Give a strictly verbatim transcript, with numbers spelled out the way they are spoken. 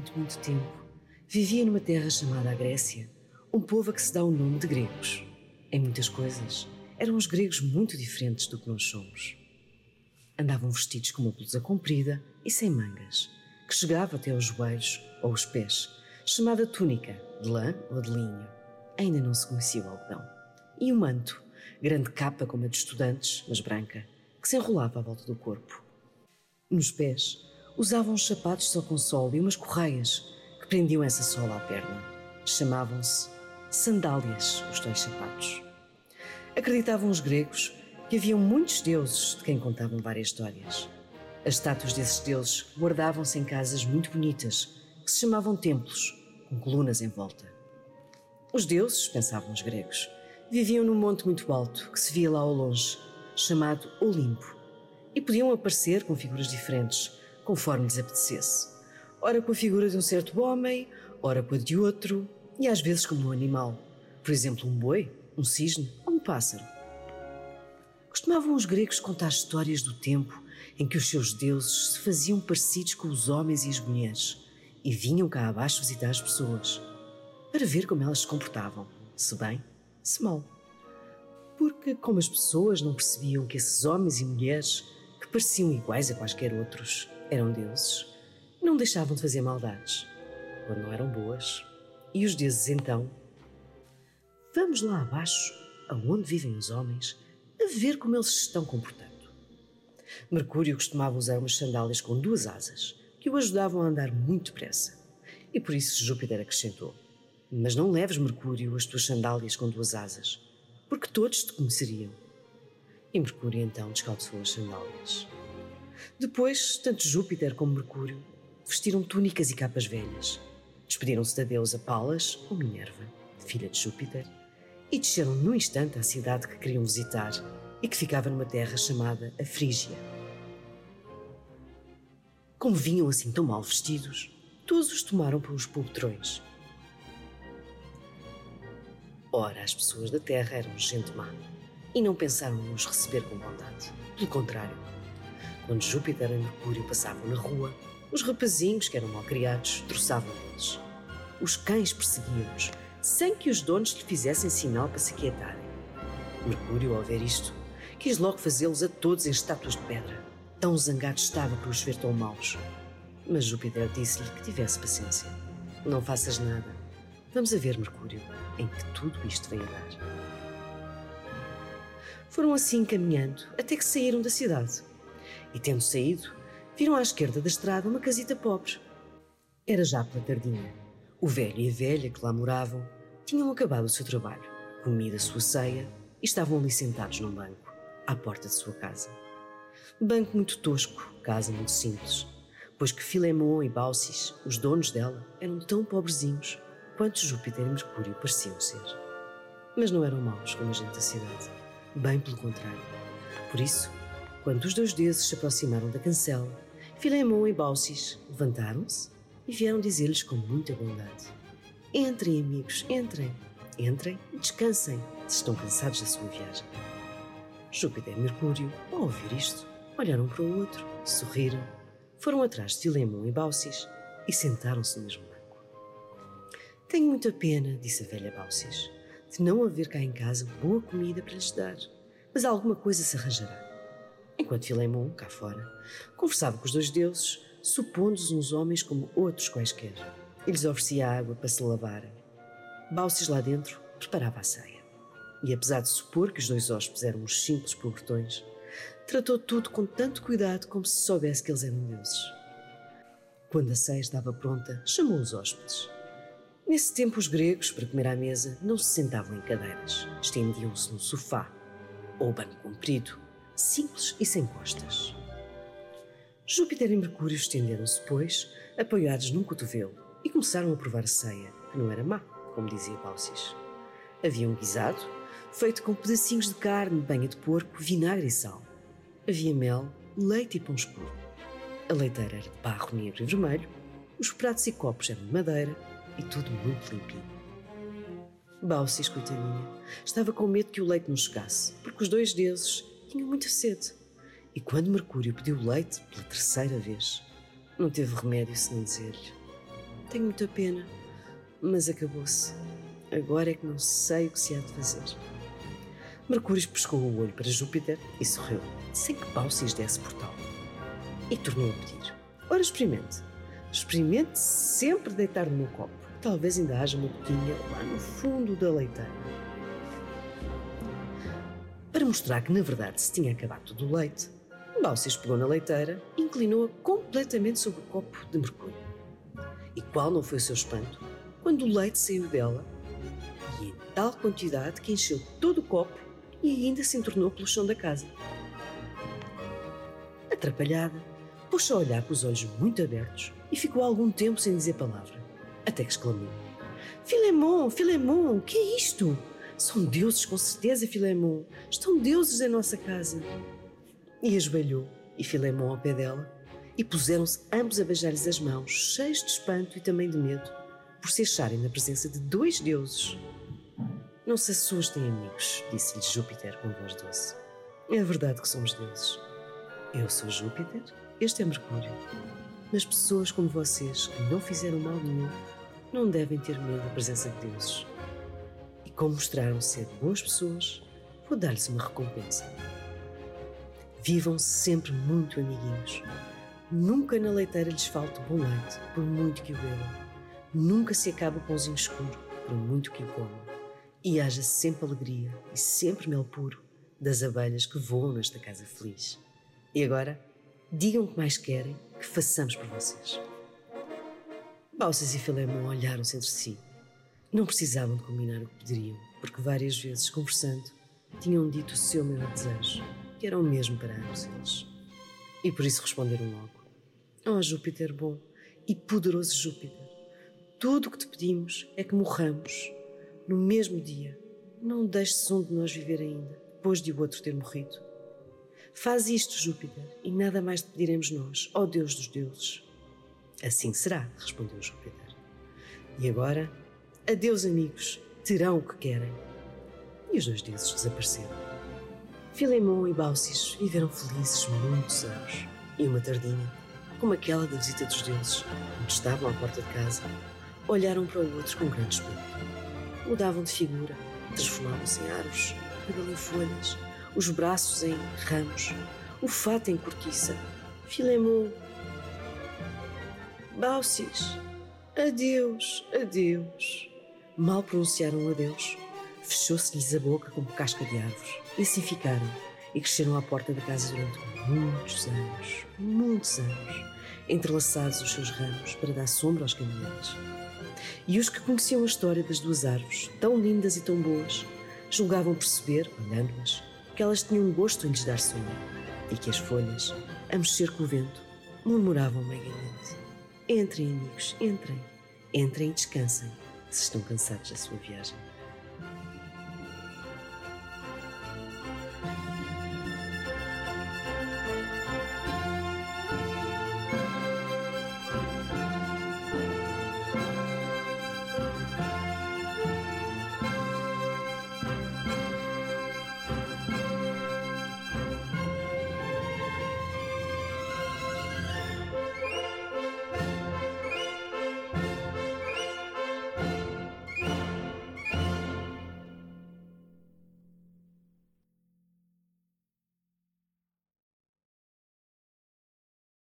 muito, muito tempo, vivia numa terra chamada a Grécia, um povo a que se dá o nome de gregos. Em muitas coisas, eram os gregos muito diferentes do que nós somos. Andavam vestidos com uma blusa comprida e sem mangas, que chegava até aos joelhos ou aos pés, chamada túnica, de lã ou de linho. Ainda não se conhecia o algodão. E um manto, grande capa como a de estudantes, mas branca, que se enrolava à volta do corpo. Nos pés, usavam uns sapatos só com sola e umas correias que prendiam essa sola à perna. Chamavam-se sandálias, os dois sapatos. Acreditavam os gregos que haviam muitos deuses de quem contavam várias histórias. As estátuas desses deuses guardavam-se em casas muito bonitas, que se chamavam templos, com colunas em volta. Os deuses, pensavam os gregos, viviam num monte muito alto, que se via lá ao longe, chamado Olimpo, e podiam aparecer com figuras diferentes, conforme lhes apetecesse. Ora com a figura de um certo homem, ora com a de outro, e às vezes como um animal, por exemplo um boi, um cisne ou um pássaro. Costumavam os gregos contar histórias do tempo em que os seus deuses se faziam parecidos com os homens e as mulheres e vinham cá abaixo visitar as pessoas, para ver como elas se comportavam, se bem, se mal. Porque, como as pessoas não percebiam que esses homens e mulheres, que pareciam iguais a quaisquer outros, eram deuses, não deixavam de fazer maldades, quando não eram boas. E os deuses então: vamos lá abaixo, aonde vivem os homens, a ver como eles se estão comportando. Mercúrio costumava usar umas sandálias com duas asas, que o ajudavam a andar muito depressa. E por isso Júpiter acrescentou: mas não leves, Mercúrio, as tuas sandálias com duas asas, porque todos te conheceriam. E Mercúrio então descalçou as sandálias. Depois, tanto Júpiter como Mercúrio vestiram túnicas e capas velhas, despediram-se da deusa Palas, ou Minerva, filha de Júpiter, e desceram num instante à cidade que queriam visitar e que ficava numa terra chamada a Frígia. Como vinham assim tão mal vestidos, todos os tomaram por uns poltrões. Ora, as pessoas da terra eram gente má e não pensaram em os receber com bondade. Pelo contrário, quando Júpiter e Mercúrio passavam na rua, os rapazinhos, que eram mal-criados, troçavam neles. Os cães perseguiam-nos, sem que os donos lhe fizessem sinal para se quietarem. Mercúrio, ao ver isto, quis logo fazê-los a todos em estátuas de pedra. Tão zangado estava por os ver tão maus. Mas Júpiter disse-lhe que tivesse paciência. Não faças nada. Vamos a ver, Mercúrio, em que tudo isto vem a dar. Foram assim caminhando até que saíram da cidade. E tendo saído, viram à esquerda da estrada uma casita pobre. Era já pela tardinha. O velho e a velha que lá moravam tinham acabado o seu trabalho, comido a sua ceia e estavam ali sentados num banco, à porta de sua casa. Banco muito tosco, casa muito simples, pois que Filemon e Baucis, os donos dela, eram tão pobrezinhos quanto Júpiter e Mercúrio pareciam ser. Mas não eram maus como a gente da cidade, bem pelo contrário. Por isso, quando os dois deuses se aproximaram da cancela, Filemon e Baucis levantaram-se e vieram dizer-lhes com muita bondade: entrem, amigos, entrem, entrem e descansem, se estão cansados da sua viagem. Júpiter e Mercúrio, ao ouvir isto, olharam para o outro, sorriram, foram atrás de Filemon e Baucis e sentaram-se no mesmo banco. Tenho muita pena, disse a velha Baucis, de não haver cá em casa boa comida para lhes dar, mas alguma coisa se arranjará. Enquanto Filemon, cá fora, conversava com os dois deuses, supondo-os uns homens como outros quaisquer, e lhes oferecia água para se lavarem. Baucis lá dentro preparava a ceia. E apesar de supor que os dois hóspedes eram uns simples pobretões, tratou tudo com tanto cuidado como se soubesse que eles eram deuses. Quando a ceia estava pronta, chamou os hóspedes. Nesse tempo os gregos, para comer à mesa, não se sentavam em cadeiras, estendiam-se num sofá, ou banco comprido, simples e sem costas. Júpiter e Mercúrio estenderam-se, pois, apoiados num cotovelo, e começaram a provar a ceia, que não era má, como dizia Baucis. Havia um guisado, feito com pedacinhos de carne, banha de porco, vinagre e sal. Havia mel, leite e pão escuro. A leiteira era de barro negro e vermelho, os pratos e copos eram de madeira e tudo muito limpinho. Baucis, coitadinha, estava com medo que o leite não chegasse, porque os dois deuses tinham muita sede. E quando Mercúrio pediu leite pela terceira vez, não teve remédio senão dizer-lhe: tenho muita pena, mas acabou-se. Agora é que não sei o que se há de fazer. Mercúrio pescou o olho para Júpiter e sorriu, sem que Baucis desse por tal. E tornou a pedir: ora, experimente. Experimente sempre deitar no meu copo. Talvez ainda haja uma gotinha lá no fundo da leiteira. Para mostrar que na verdade se tinha acabado todo o leite, Baucis pegou na leiteira e inclinou-a completamente sobre o copo de Mercúrio. E qual não foi o seu espanto quando o leite saiu dela, e em tal quantidade que encheu todo o copo e ainda se entornou pelo chão da casa. Atrapalhada, pôs-se a olhar com os olhos muito abertos e ficou algum tempo sem dizer palavra, até que exclamou: Filémon, Filémon, o que é isto? São deuses, com certeza, Filémon. Estão deuses em nossa casa. E ajoelhou, e Filémon ao pé dela, e puseram-se ambos a beijar-lhes as mãos, cheios de espanto e também de medo, por se acharem na presença de dois deuses. Não se assustem, amigos, disse-lhe Júpiter com voz doce. É verdade que somos deuses. Eu sou Júpiter, este é Mercúrio. Mas pessoas como vocês, que não fizeram mal nenhum, não devem ter medo da presença de deuses. E como mostraram ser boas pessoas, vou dar-lhes uma recompensa. Vivam sempre muito amiguinhos. Nunca na leiteira lhes falte bom leite, por muito que o bebam. Nunca se acabe o pãozinho escuro, por muito que o comam. E haja sempre alegria e sempre mel puro das abelhas que voam nesta casa feliz. E agora, digam o que mais querem que façamos por vocês. Baucis e Filémon olharam-se entre si. Não precisavam de combinar o que pediriam, porque várias vezes, conversando, tinham dito o seu maior desejo, que era o mesmo para ambos eles. E por isso responderam logo: ó Júpiter bom e poderoso Júpiter, tudo o que te pedimos é que morramos no mesmo dia. Não deixes um de nós viver ainda, depois de o outro ter morrido. Faz isto, Júpiter, e nada mais te pediremos nós, ó Deus dos deuses. Assim será, respondeu Júpiter. E agora, adeus amigos, terão o que querem. E os dois deuses desapareceram. Filémon e Baucis viveram felizes muitos anos. E uma tardinha, como aquela da visita dos deuses, onde estavam à porta de casa, olharam para o outro com grande espanto. Mudavam de figura, transformavam-se em árvores, o cabelo em folhas, os braços em ramos, o fato em cortiça. Filémon, Baucis, adeus, adeus. Mal pronunciaram o adeus, fechou-se-lhes a boca como casca de árvore, e assim ficaram, e cresceram à porta da casa durante muitos anos, muitos anos, entrelaçados os seus ramos para dar sombra aos caminhantes. E os que conheciam a história das duas árvores, tão lindas e tão boas, julgavam perceber, olhando-as, que elas tinham um gosto em lhes dar sombra, e que as folhas, a mexer com o vento, murmuravam meigamente: entrem, amigos, entrem, entrem e descansem, se estão cansados da sua viagem.